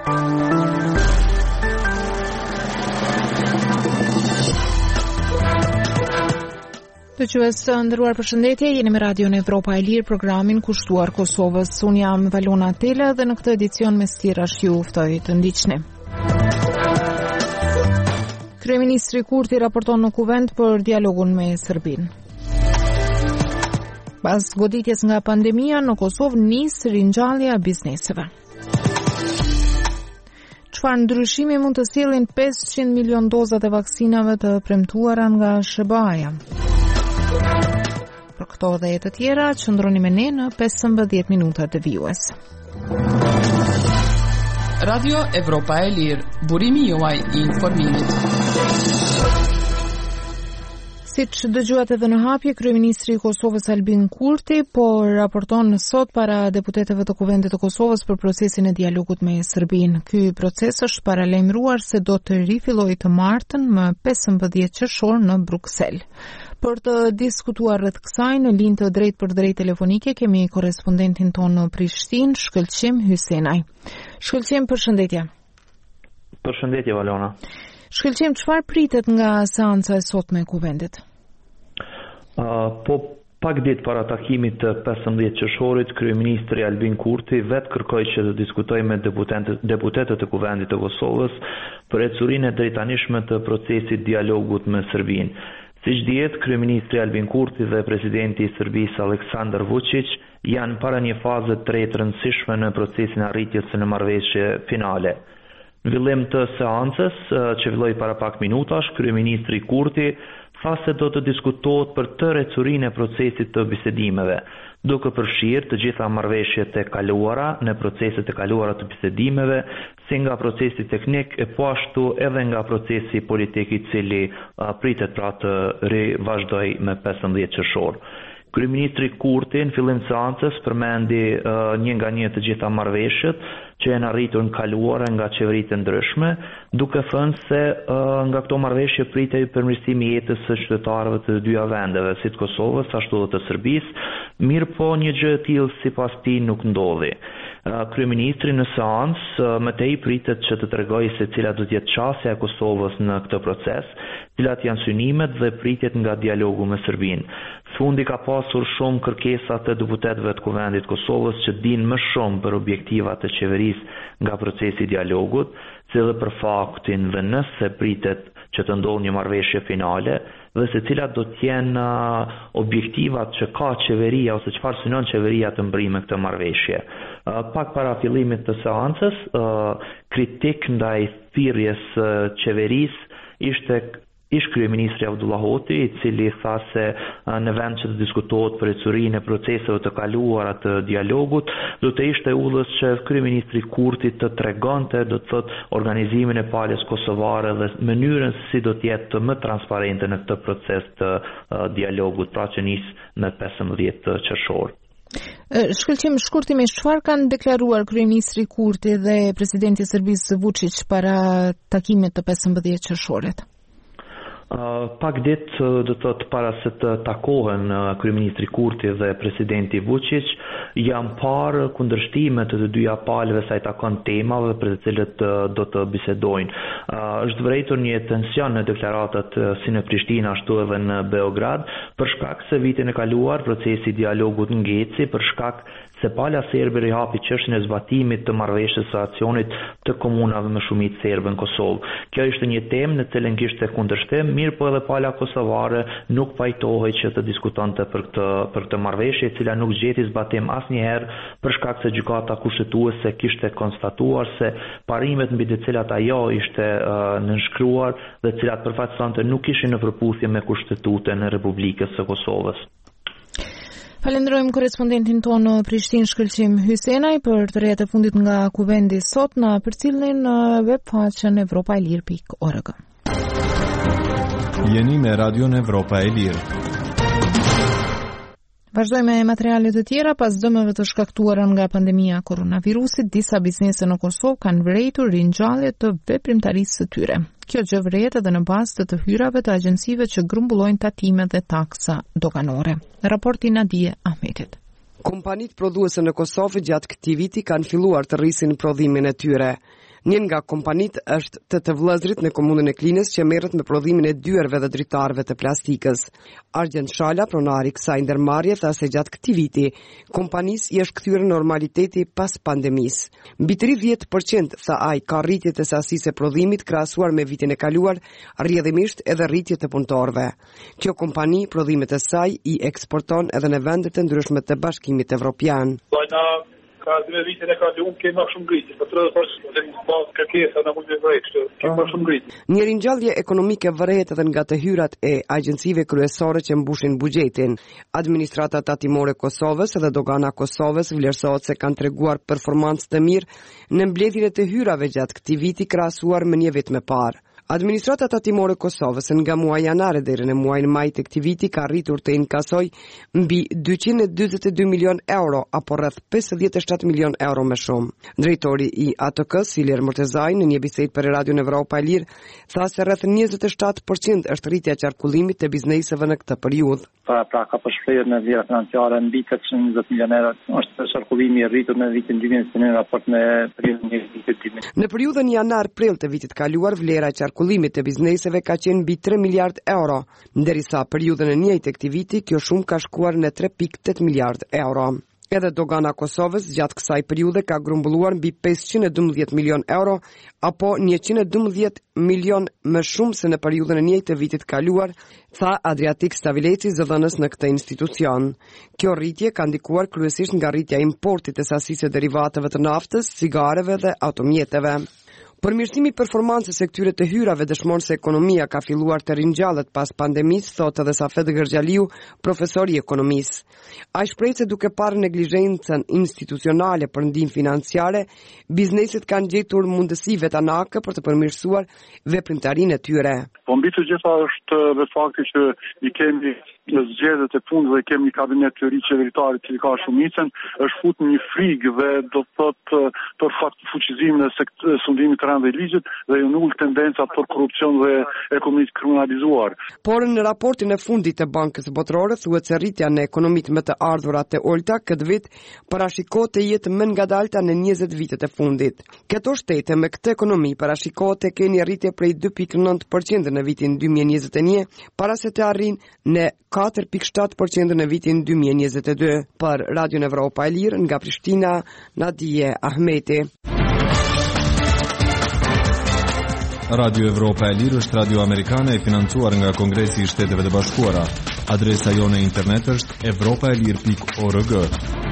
Dëgjues të nderuar, përshëndetje, jeni me Radion Evropa e Lirë, programin kushtuar Kosovës. Unë jam Valona Tela dhe në këtë edicion me stirash ju ftoj të ndiqni. Kryeministri Kurti raporton në kuvent për dialogun me Serbinë. Pas goditjes nga pandemia në Kosovë nis ringjallja e bizneseve. Çfarë ndryshimi mund të sjellin 500 milion dozat e vaksinave të premtuara nga SBA-ja? Për këto dhe të tjera, qëndroni me ne në 15 minuta të vijues. Radio Evropa e Lirë, burimi juaj I informimit. Siç dëgjuat edhe në hapje, kryeministri I Kosovës Albin Kurti po raporton sot para deputetëve të Kuvendit të Kosovës për procesin e dialogut me Serbinë. Ky proces është paralajmëruar se do të rifillojë të martën më 15 qershor në Bruksel. Për të diskutuar rreth kësaj në linjë të drejtë për drejtë telefonike kemi korrespondentin tonë në Prishtinë, Shkëlqim Hysenaj. Shkëlqim, përshëndetje. Përshëndetje Valona. Shkëlqim, çfarë pritet nga seanca e sotme e Kuvendit? Po pak ditë para takimit të 15 qershorit, kryeministri Albin Kurti vetë kërkoi që të diskutojë me deputetët e Kuvendit të Kosovës për ecurinë e drejtanishme të procesit dialogut me Serbinë. Siç dihet, kryeministri Albin Kurti dhe presidenti I Serbisë Aleksandar Vučić janë para një faze të tretë rëndësishme në procesin e arritjes së një marrëveshje finale. Në fillim të seancës, që filloi para pak minutash, kryeministri Kurti tha se do të diskutohet për tërë ecurinë e procesit të bisedimeve, duke përfshirë të gjitha marrëveshjet e kaluara në proceset e kaluara të bisedimeve, si nga procesi teknik e po ashtu edhe nga procesi politik I cili pritet pra të rivazhdojë me 15 qershor. Kryeministri Kurti në fillim të seancës përmendi një nga një të gjitha marrëveshjet që janë arritur në kaluara nga qeveritë ndryshme, duke thënë se nga këto marrëveshje pritej përmirësimi I jetës së qytetarëve të dyja vendeve, si të Kosovës ashtu edhe të Serbisë, mirë po një gjë e tillë sipas tij nuk ndodhi. Kryeministri në seancë më tej pritet që të tregojë se cila do të jetë çësia e Kosovës në këtë proces, cilat janë synimet dhe pritjet nga dialogu me Serbinë. Fundi ka pasur shumë kërkesa të deputetëve të Kuvendit Kosovës që dinë më shumë për objektivat e qeverisë nga procesi I dialogut, si edhe për faktin dhe nëse pritet që të ndodhë një marrëveshje finale dhe se cilat do të jenë objektivat që ka qeveria ose çfarë synon qeveria të mbërrijë këtë marrëveshje. Pak para fillimit të seancës, kritik ndaj thirrjes qeverisë ishte ish kryeministri Abdullah Hoti, I cili tha se në vend që të diskutohet për ecurinë e proceseve të kaluara të dialogut, do të ishte udhës që kryeministri Kurti të tregonte, do të thotë, organizimin e palës kosovare dhe mënyrën si do të jetë më transparente në këtë proces të dialogut, pra që nis në 15 qershor. Shkëlqim, shkurtimisht, çfarë kanë deklaruar kryeministri Kurti dhe presidenti I Serbisë Vučić para takimit të 15 qershorit? Pak ditë do të thotë para se të takohen kryeministri Kurti dhe presidenti Vučić, janë parë kundërshtime të dyja palëve sa I takon temave për të cilët do të bisedojnë. Është vërejtur një tension në deklaratat si në Prishtinë ashtu edhe në Beograd, për shkak se vitin e kaluar procesi I dialogut ngeci, për shkak se pala serbe rihapi çështjen e zbatimit të marrëveshjes së aksionit të komunave me shumicë serbe në Kosovë. Kjo ishte një temë në cilën kishte kundërshtim, mirë po edhe pala kosovare nuk pajtohej që të diskutonte për këtë marrëveshje, e cila nuk gjeti zbatim asnjëherë për shkak se gjykata kushtetuese kishte konstatuar se parimet mbi të cilat ajo ishte nënshkruar dhe të cilat përfaqësonte nuk ishin në përputhje me Kushtetutën e Republikës së Kosovës. Falenderojmë korrespondentin tonë në Prishtinë, Shkëlqim Hysenaj, për të rejat e fundit nga Kuvendi sot, në përcjelljen në webfaqen evropaelir.org. Jeni me Radion Evropa e Lirë. Vazhdojmë me materialet të tjera. Pas dëmeve të shkaktuara nga pandemia koronavirusit, disa biznese në Kosovë kanë vërejtur ringjallje të veprimtarisë së tyre. Kjo gjë vret edhe në bazë të hyrave të agjencive që grumbullojnë tatimet dhe taksa doganore. Raporti Nadije Ahmetit. Kompanitë prodhuese në Kosovë gjatë këtij viti kanë filluar të rrisin prodhimin e tyre. Një nga kompanitë është të vëllezërit në komunën e Klinës që merret me prodhimin e dyerve dhe dritarëve të plastikës. Argjend Shala, pronari i kësaj ndërmarrje, tha se gjatë këtij viti kompanisë i është kthyer normaliteti pas pandemisë. Mbi 30% tha ai ka rritje të sasisë së prodhimit krahasuar me vitin e kaluar, rrjedhimisht edhe rritje të punëtorëve. Kjo kompani prodhimet e saj i eksporton edhe në vende të ndryshme të Bashkimit Evropian. Ka 2 vitin e kaluar kemi shumë ngritje, po 30% pas kërkesa na mund të vërejtë, kemi shumë ngritje. Një ringjallje ekonomike vërehet edhe nga të hyrat e agjencive kryesore që mbushin buxhetin. Administrata tatimore e Kosovës dhe dogana e Kosovës vlerësohet se kanë treguar performancë të mirë në mbledhjen e të hyrave gjatë këtij viti krahasuar me një vit më parë. Administrata tatimore e Kosovës nga muaji janar deri në muajin maj të këtij viti ka arritur të inkasoj mbi 242 milion euro apo rreth 57 milion euro më shumë. Drejtori i ATK, Silir Murtezaj, në një bisedë për Radion Evropa e Lirë, tha se rreth 27% është rritja e qarkullimit të bizneseve në këtë periudhë. Pra ka përshpëryer në vlera financiare mbi 820 milion euro. Është qarkullimi i rritur në vitin 2021 në raport me periudhën e vitit 2020. Në periudhën janar-prill të vitit kaluar, vlera e qarkullimit të bizneseve ka qenë mbi 3 miliard euro, ndërsa periudhën e njëjtë të këtij viti kjo shumë ka shkuar në 3.8 miliard euro. Edhe dogana e Kosovës gjatë kësaj periudhe ka grumbulluar mbi 512 milion euro apo 112 milion më shumë se në periudhën e njëjtë të vitit kaluar, tha Adriatik Stavileci, zëdhënës në këtë institucion. Kjo rritje ka ndikuar kryesisht nga rritja e importit të sasisë së derivateve të naftës, cigareve dhe automjeteve. Përmirësimi i performancës së këtyre të hyrave dëshmon se ekonomia ka filluar të ringjallet pas pandemisë, thotë edhe Safet Gërgjaliu, profesor i ekonomisë. Ai shpreh se duke parë neglizhencën institucionale për ndihmë financiare, bizneset kanë gjetur mundësi vetanake për të përmirësuar veprimtarinë e tyre. Po mbi të gjitha është dhe fakti që i kemi zgjedhjet e fundit dhe kemi një kabinet të ri qeveritari që ka shumicën, është futur një frikë dhe do të thotë për fuqizimin e sundimit të rëndë i ligjit dhe një ul tendenca për korrupsion dhe ekonomi të kriminalizuar. Por në raportin e fundit të Bankës Botërore thuhet se rritja në ekonomitë më të ardhurat e ulta këtë vit parashikohet të jetë më ngadalta në 20 vitet e fundit. Këto shtete me këtë ekonomi parashikohet të kenë rritje prej 2.9% në vitin 2021 para se të arrijnë në 4.7% në vitin 2022. Për Radion Evropa e Lirë nga Prishtina, Nadije Ahmeti. Radio Evropa e Lirë është radio amerikane e financuar nga Kongresi i Shteteve të Bashkuara. Adresa jone internet është evropaelir.org.